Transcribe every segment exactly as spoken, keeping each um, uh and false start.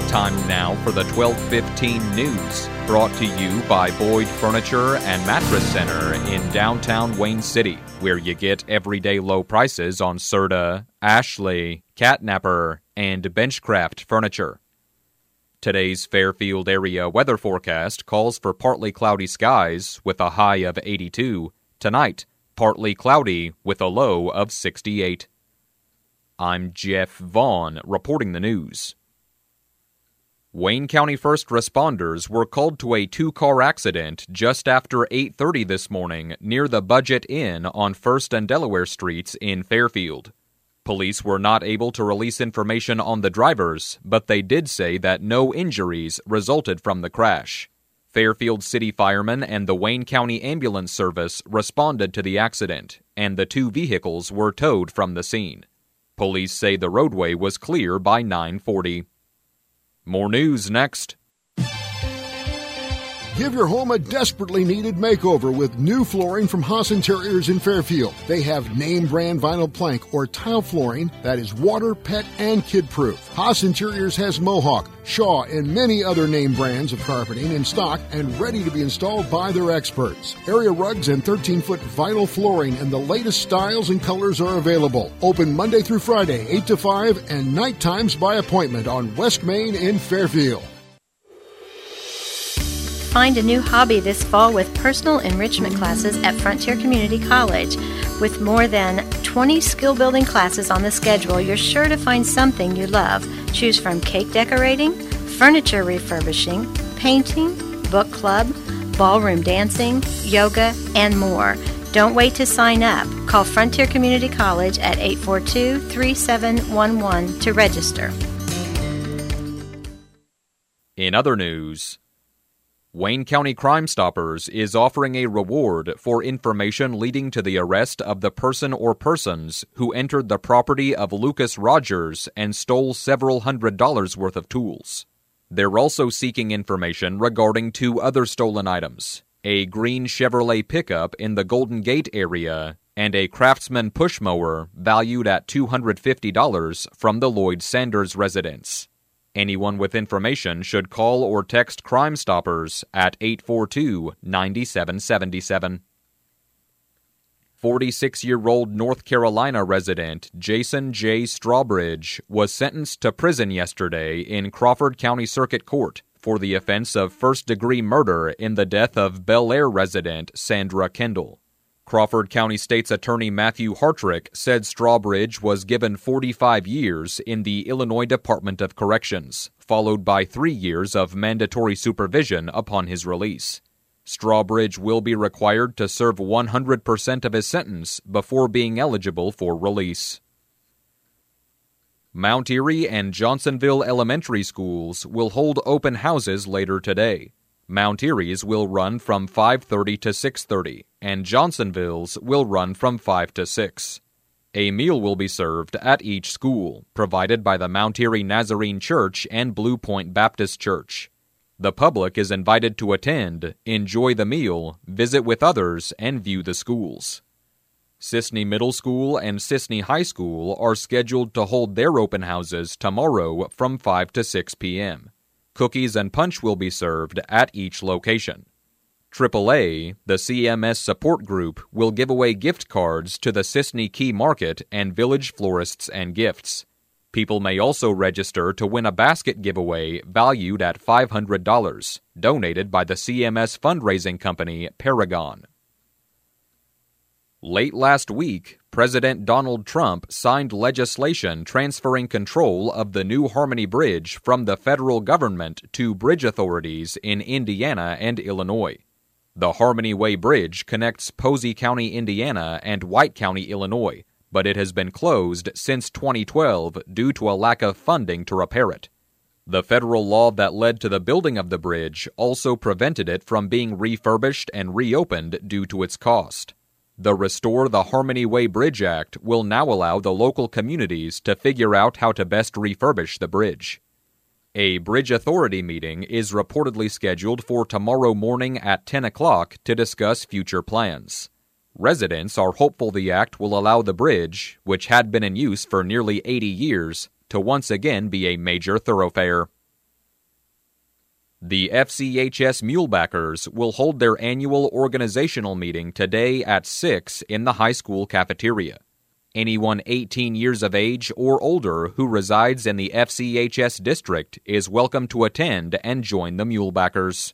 Time now for the twelve fifteen news, brought to you by Boyd Furniture and Mattress Center in downtown Wayne City, where you get everyday low prices on Serta, Ashley, Catnapper, and Benchcraft furniture. Today's Fairfield area weather forecast calls for partly cloudy skies with a high of eighty-two. Tonight, partly cloudy with a low of sixty-eight. I'm Jeff Vaughn reporting the news. Wayne County first responders were called to a two-car accident just after eight thirty this morning near the Budget Inn on First and Delaware Streets in Fairfield. Police were not able to release information on the drivers, but they did say that no injuries resulted from the crash. Fairfield City firemen and the Wayne County Ambulance Service responded to the accident, and the two vehicles were towed from the scene. Police say the roadway was clear by nine forty. More news next. Give your home a desperately needed makeover with new flooring from Haas Interiors in Fairfield. They have name brand vinyl plank or tile flooring that is water, pet, and kid-proof. Haas Interiors has Mohawk, Shaw, and many other name brands of carpeting in stock and ready to be installed by their experts. Area rugs and thirteen-foot vinyl flooring and the latest styles and colors are available. Open Monday through Friday, eight to five, and night times by appointment on West Main in Fairfield. Find a new hobby this fall with personal enrichment classes at Frontier Community College. With more than twenty skill-building classes on the schedule, you're sure to find something you love. Choose from cake decorating, furniture refurbishing, painting, book club, ballroom dancing, yoga, and more. Don't wait to sign up. Call Frontier Community College at eight four two, three seven one one to register. In other news, Wayne County Crime Stoppers is offering a reward for information leading to the arrest of the person or persons who entered the property of Lucas Rogers and stole several hundred dollars worth of tools. They're also seeking information regarding two other stolen items, a green Chevrolet pickup in the Golden Gate area and a Craftsman push mower valued at two hundred fifty dollars from the Lloyd Sanders residence. Anyone with information should call or text Crime Stoppers at eight four two, nine seven seven seven. forty-six-year-old North Carolina resident Jason J. Strawbridge was sentenced to prison yesterday in Crawford County Circuit Court for the offense of first-degree murder in the death of Bel Air resident Sandra Kendall. Crawford County State's Attorney Matthew Hartrick said Strawbridge was given forty-five years in the Illinois Department of Corrections, followed by three years of mandatory supervision upon his release. Strawbridge will be required to serve one hundred percent of his sentence before being eligible for release. Mount Airy and Johnsonville Elementary Schools will hold open houses later today. Mount Airy's will run from five thirty to six thirty, and Johnsonville's will run from five to six. A meal will be served at each school, provided by the Mount Airy Nazarene Church and Blue Point Baptist Church. The public is invited to attend, enjoy the meal, visit with others, and view the schools. Sisney Middle School and Sisney High School are scheduled to hold their open houses tomorrow from five to six p.m. Cookies and punch will be served at each location. triple A, the C M S support group, will give away gift cards to the Sisney Key Market and Village Florists and Gifts. People may also register to win a basket giveaway valued at five hundred dollars, donated by the C M S fundraising company Paragon. Late last week, President Donald Trump signed legislation transferring control of the New Harmony Bridge from the federal government to bridge authorities in Indiana and Illinois. The Harmony Way Bridge connects Posey County, Indiana, and White County, Illinois, but it has been closed since twenty twelve due to a lack of funding to repair it. The federal law that led to the building of the bridge also prevented it from being refurbished and reopened due to its cost. The Restore the Harmony Way Bridge Act will now allow the local communities to figure out how to best refurbish the bridge. A Bridge Authority meeting is reportedly scheduled for tomorrow morning at ten o'clock to discuss future plans. Residents are hopeful the act will allow the bridge, which had been in use for nearly eighty years, to once again be a major thoroughfare. The F C H S Mulebackers will hold their annual organizational meeting today at six in the high school cafeteria. Anyone eighteen years of age or older who resides in the F C H S district is welcome to attend and join the Mulebackers.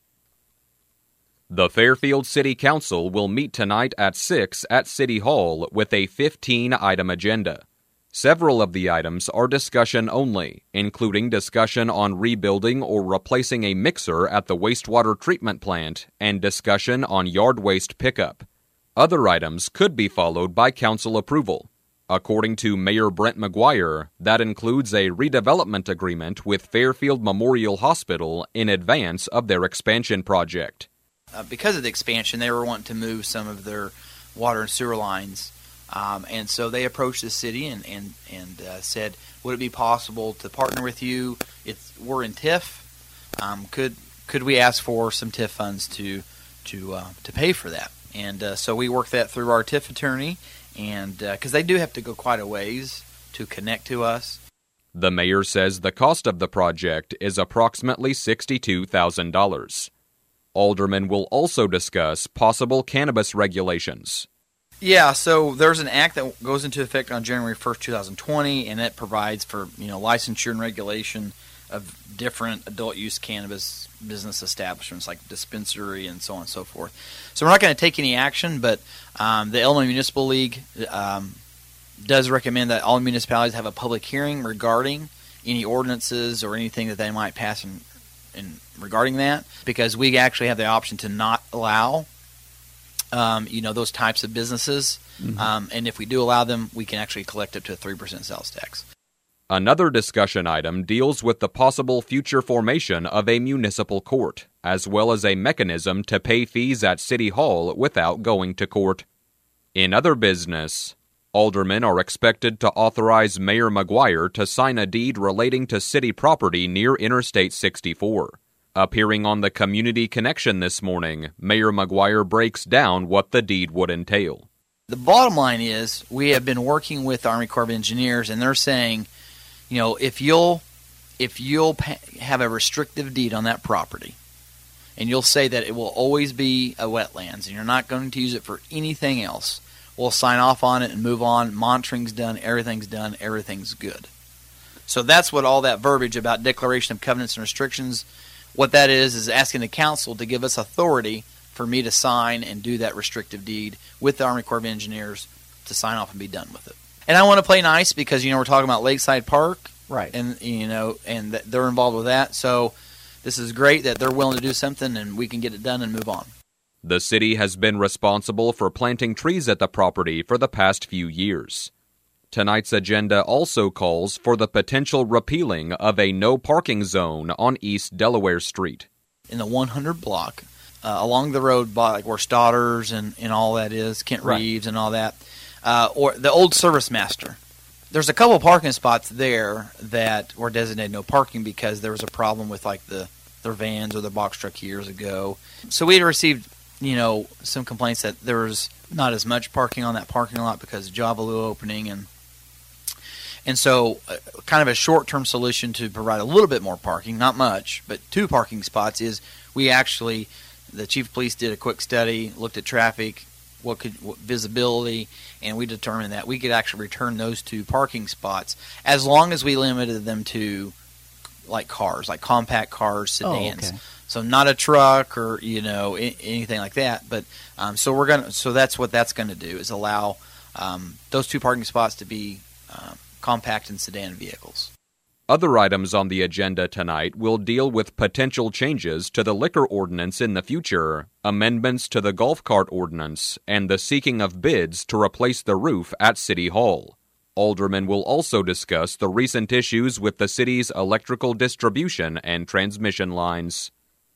The Fairfield City Council will meet tonight at six at City Hall with a fifteen-item agenda. Several of the items are discussion only, including discussion on rebuilding or replacing a mixer at the wastewater treatment plant and discussion on yard waste pickup. Other items could be followed by council approval. According to Mayor Brent McGuire, that includes a redevelopment agreement with Fairfield Memorial Hospital in advance of their expansion project. Uh, because of the expansion, they were wanting to move some of their water and sewer lines. Um, and so they approached the city and and, and uh, said, would it be possible to partner with you? It's, we're in T I F. Um, could could we ask for some T I F funds to to uh, to pay for that? And uh, so we worked that through our T I F attorney, and because uh, they do have to go quite a ways to connect to us. The mayor says the cost of the project is approximately sixty-two thousand dollars. Aldermen will also discuss possible cannabis regulations. Yeah, so there's an act that goes into effect on January first, twenty twenty, and it provides for, you know, licensure and regulation of different adult use cannabis business establishments like dispensary and so on and so forth. So we're not going to take any action, but um, the Illinois Municipal League um, does recommend that all municipalities have a public hearing regarding any ordinances or anything that they might pass in, in regarding that, because we actually have the option to not allow Um, you know, those types of businesses. Mm-hmm. Um, and if we do allow them, we can actually collect up to a three percent sales tax. Another discussion item deals with the possible future formation of a municipal court, as well as a mechanism to pay fees at City Hall without going to court. In other business, aldermen are expected to authorize Mayor McGuire to sign a deed relating to city property near Interstate sixty-four. Appearing on the Community Connection this morning, Mayor McGuire breaks down what the deed would entail. The bottom line is we have been working with the Army Corps of Engineers, and they're saying, you know, if you'll if you'll have a restrictive deed on that property, and you'll say that it will always be a wetlands, and you're not going to use it for anything else, we'll sign off on it and move on. Monitoring's done, everything's done, everything's good. So that's what all that verbiage about declaration of covenants and restrictions. What that is is asking the council to give us authority for me to sign and do that restrictive deed with the Army Corps of Engineers to sign off and be done with it. And I want to play nice because, you know, we're talking about Lakeside Park, right? And you know, and th- they're involved with that. So this is great that they're willing to do something and we can get it done and move on. The city has been responsible for planting trees at the property for the past few years. Tonight's agenda also calls for the potential repealing of a no parking zone on East Delaware Street. In the one hundred block, uh, along the road by like where Stoddard's and, and all that is, Kent right. Reeves and all that, uh, or the old Service Master. There's a couple parking spots there that were designated no parking because there was a problem with like the their vans or the box truck years ago. So we had received, you know, some complaints that there was not as much parking on that parking lot because of Javaloo opening and And so uh, kind of a short-term solution to provide a little bit more parking, not much, but two parking spots is we actually, the chief of police did a quick study, looked at traffic, what could what visibility, and we determined that we could actually return those two parking spots as long as we limited them to like cars, like compact cars, sedans. Oh, okay. So not a truck or, you know, I- anything like that. But um, so we're gonna, so that's what that's going to do is allow um, those two parking spots to be um, compact and sedan vehicles. Other items on the agenda tonight will deal with potential changes to the liquor ordinance in the future, amendments to the golf cart ordinance, and the seeking of bids to replace the roof at City Hall. Aldermen will also discuss the recent issues with the city's electrical distribution and transmission lines.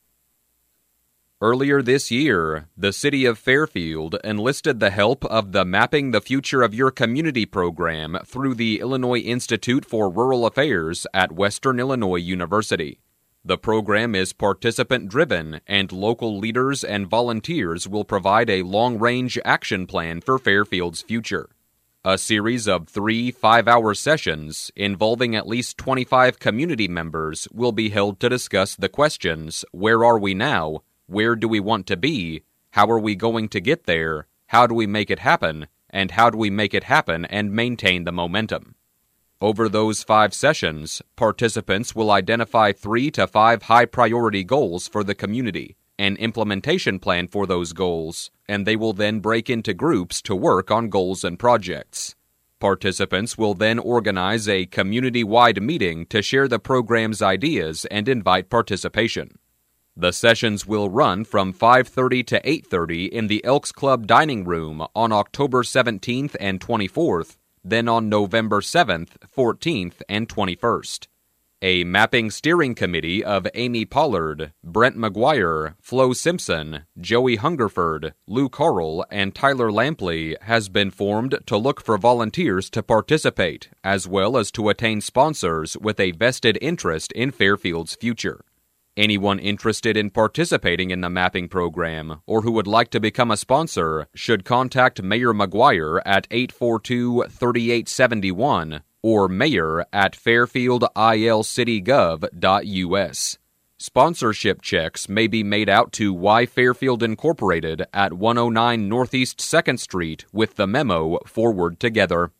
Earlier this year, the city of Fairfield enlisted the help of the Mapping the Future of Your Community program through the Illinois Institute for Rural Affairs at Western Illinois University. The program is participant-driven, and local leaders and volunteers will provide a long-range action plan for Fairfield's future. A series of three five-hour sessions involving at least twenty-five community members will be held to discuss the questions, where are we now, where do we want to be, how are we going to get there, how do we make it happen, and how do we make it happen and maintain the momentum. Over those five sessions, participants will identify three to five high-priority goals for the community, an implementation plan for those goals, and they will then break into groups to work on goals and projects. Participants will then organize a community-wide meeting to share the program's ideas and invite participation. The sessions will run from five thirty to eight thirty in the Elks Club dining room on October seventeenth and twenty-fourth, then on November seventh, fourteenth, and twenty-first. A mapping steering committee of Amy Pollard, Brent McGuire, Flo Simpson, Joey Hungerford, Lou Carl, and Tyler Lampley has been formed to look for volunteers to participate, as well as to attain sponsors with a vested interest in Fairfield's future. Anyone interested in participating in the mapping program or who would like to become a sponsor should contact Mayor McGuire at eight four two, three eight seven one or mayor at fairfield I L city gov dot U S. Sponsorship checks may be made out to Y Fairfield Incorporated at one oh nine Northeast second Street with the memo Forward Together.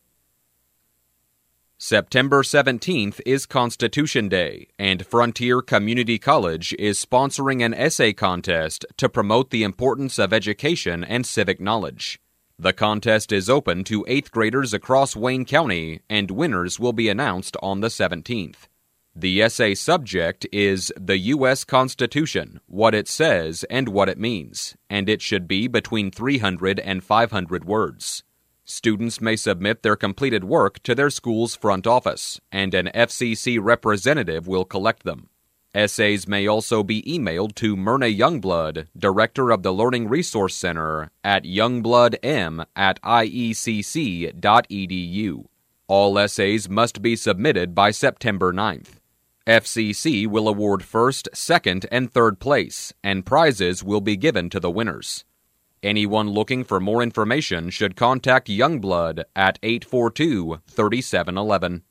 September seventeenth is Constitution Day, and Frontier Community College is sponsoring an essay contest to promote the importance of education and civic knowledge. The contest is open to eighth graders across Wayne County, and winners will be announced on the seventeenth. The essay subject is the U S Constitution, what it says and what it means, and it should be between three hundred and five hundred words. Students may submit their completed work to their school's front office, and an F C C representative will collect them. Essays may also be emailed to Myrna Youngblood, Director of the Learning Resource Center, at youngbloodm at I E C C dot E D U. All essays must be submitted by September ninth. F C C will award first, second, and third place, and prizes will be given to the winners. Anyone looking for more information should contact Youngblood at eight four two, three seven one one.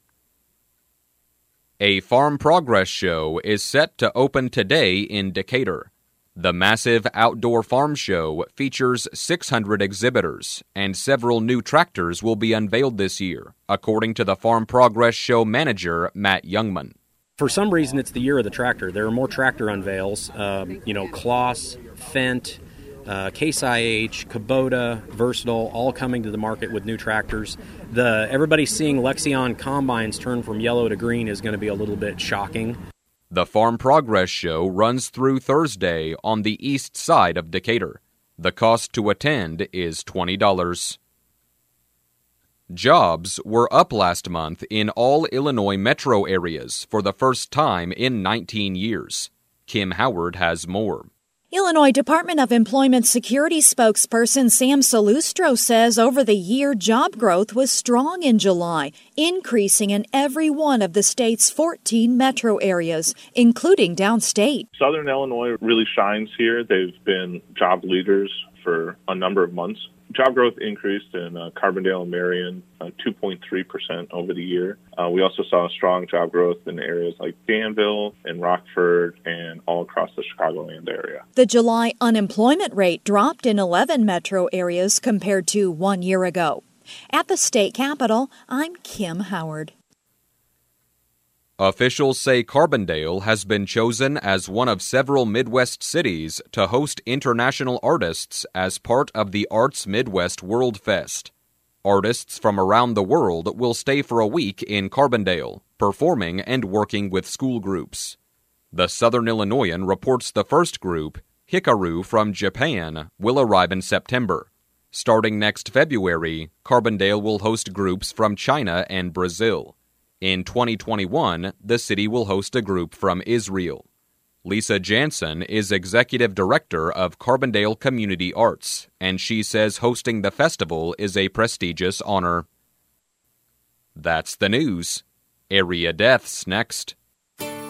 A Farm Progress Show is set to open today in Decatur. The massive outdoor farm show features six hundred exhibitors, and several new tractors will be unveiled this year, according to the Farm Progress Show manager, Matt Youngman. For some reason, it's the year of the tractor. There are more tractor unveils, um, you know, Kloss, Fendt, Uh, Case I H, Kubota, Versatile, all coming to the market with new tractors. The everybody seeing Lexion combines turn from yellow to green is going to be a little bit shocking. The Farm Progress Show runs through Thursday on the east side of Decatur. The cost to attend is twenty dollars. Jobs were up last month in all Illinois metro areas for the first time in nineteen years. Kim Howard has more. Illinois Department of Employment Security spokesperson Sam Salustro says over the year job growth was strong in July, increasing in every one of the state's fourteen metro areas, including downstate. Southern Illinois really shines here. They've been job leaders for a number of months. Job growth increased in uh, Carbondale and Marion, uh, two point three percent over the year. Uh, we also saw strong job growth in areas like Danville and Rockford and all across the Chicagoland area. The July unemployment rate dropped in eleven metro areas compared to one year ago. At the state capitol, I'm Kim Howard. Officials say Carbondale has been chosen as one of several Midwest cities to host international artists as part of the Arts Midwest World Fest. Artists from around the world will stay for a week in Carbondale, performing and working with school groups. The Southern Illinoisan reports the first group, Hikaru from Japan, will arrive in September. Starting next February, Carbondale will host groups from China and Brazil. In twenty twenty-one, the city will host a group from Israel. Lisa Jansen is executive director of Carbondale Community Arts, and she says hosting the festival is a prestigious honor. That's the news. Area deaths next.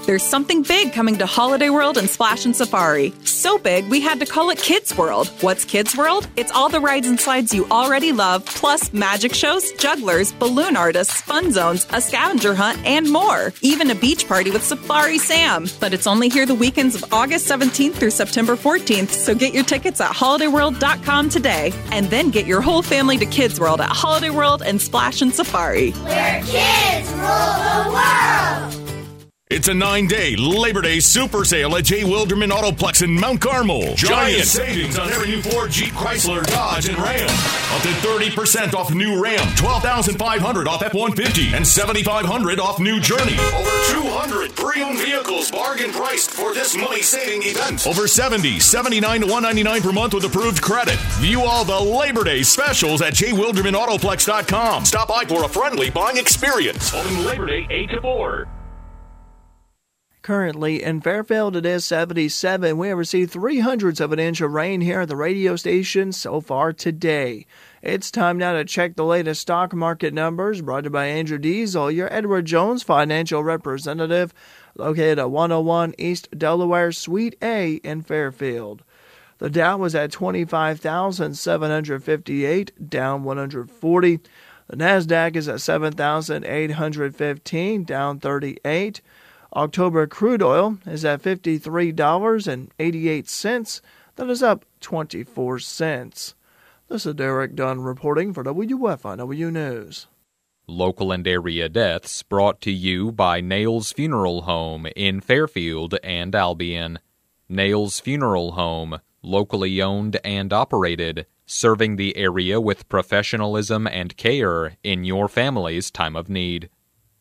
There's something big coming to Holiday World and Splash and Safari. So big, we had to call it Kids World. What's Kids World? It's all the rides and slides you already love, plus magic shows, jugglers, balloon artists, fun zones, a scavenger hunt, and more. Even a beach party with Safari Sam. But it's only here the weekends of August seventeenth through September fourteenth, so get your tickets at holiday world dot com today. And then get your whole family to Kids World at Holiday World and Splash and Safari. Where kids rule the world! It's a nine-day Labor Day super sale at J. Wilderman Autoplex in Mount Carmel. Giant savings on every new Ford, Jeep, Chrysler, Dodge, and Ram. Up to thirty percent off new Ram, twelve thousand five hundred dollars off F one fifty, and seven thousand five hundred dollars off new Journey. Over two hundred pre-owned vehicles bargain priced for this money-saving event. Over seventy, seventy-nine to one ninety-nine per month with approved credit. View all the Labor Day specials at j wilderman autoplex dot com. Stop by for a friendly buying experience. Open Labor Day eight to four. Currently in Fairfield, it is seventy-seven. We have received three hundredths of an inch of rain here at the radio station so far today. It's time now to check the latest stock market numbers, brought to you by Andrew Diesel, your Edward Jones financial representative, located at one oh one East Delaware, Suite A in Fairfield. The Dow was at twenty-five thousand seven hundred fifty-eight, down one hundred forty. The NASDAQ is at seven thousand eight hundred fifteen, down thirty-eight. October crude oil is at fifty-three dollars and eighty-eight cents. That is up twenty-four cents. This is Derek Dunn reporting for W F I W News. Local and area deaths brought to you by Nails Funeral Home in Fairfield and Albion. Nails Funeral Home, locally owned and operated, serving the area with professionalism and care in your family's time of need.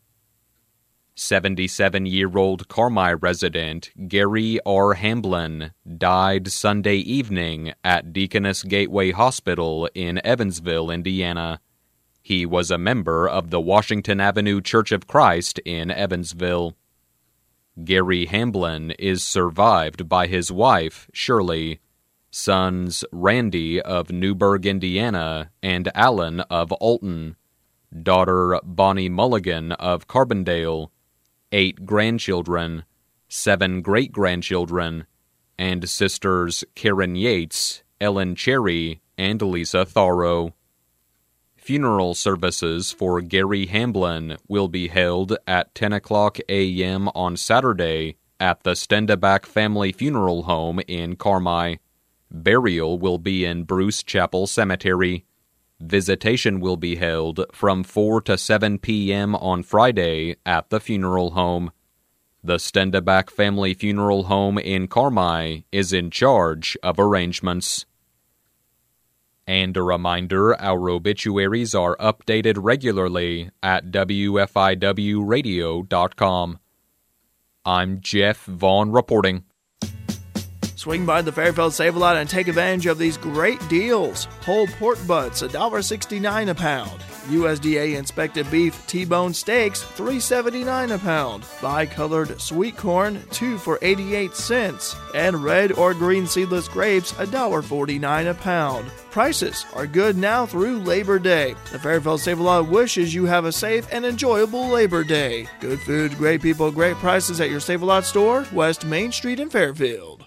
seventy-seven-year-old Carmi resident Gary R. Hamblin died Sunday evening at Deaconess Gateway Hospital in Evansville, Indiana. He was a member of the Washington Avenue Church of Christ in Evansville. Gary Hamblin is survived by his wife, Shirley, sons Randy of Newburgh, Indiana, and Alan of Alton, daughter Bonnie Mulligan of Carbondale, eight grandchildren, seven great-grandchildren, and sisters Karen Yates, Ellen Cherry, and Lisa Thorough. Funeral services for Gary Hamblin will be held at ten o'clock a.m. on Saturday at the Stendebach Family Funeral Home in Carmi. Burial will be in Bruce Chapel Cemetery. Visitation will be held from four to seven p.m. on Friday at the funeral home. The Stendebach Family Funeral Home in Carmi is in charge of arrangements. And a reminder, our obituaries are updated regularly at w f i w radio dot com. I'm Jeff Vaughn reporting. Swing by the Fairfield Save-A-Lot and take advantage of these great deals. Whole pork butts, one dollar sixty-nine a pound. U S D A-inspected beef T-bone steaks, three dollars and seventy-nine cents a pound. Bi-colored sweet corn, two for eighty-eight cents. And red or green seedless grapes, one dollar forty-nine a pound. Prices are good now through Labor Day. The Fairfield Save-A-Lot wishes you have a safe and enjoyable Labor Day. Good food, great people, great prices at your Save-A-Lot store, West Main Street in Fairfield.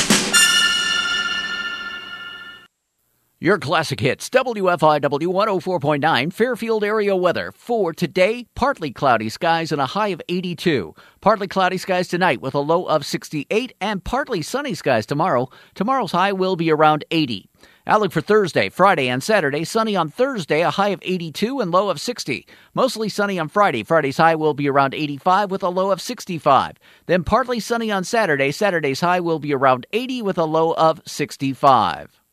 Your classic hits, W F I W one oh four point nine, Fairfield area weather. For today, partly cloudy skies and a high of eighty-two. Partly cloudy skies tonight with a low of sixty-eight, and partly sunny skies tomorrow. Tomorrow's high will be around eighty. Outlook for Thursday, Friday, and Saturday. Sunny on Thursday, a high of eighty-two and low of sixty. Mostly sunny on Friday. Friday's high will be around eighty-five with a low of sixty-five. Then partly sunny on Saturday. Saturday's high will be around eighty with a low of sixty-five.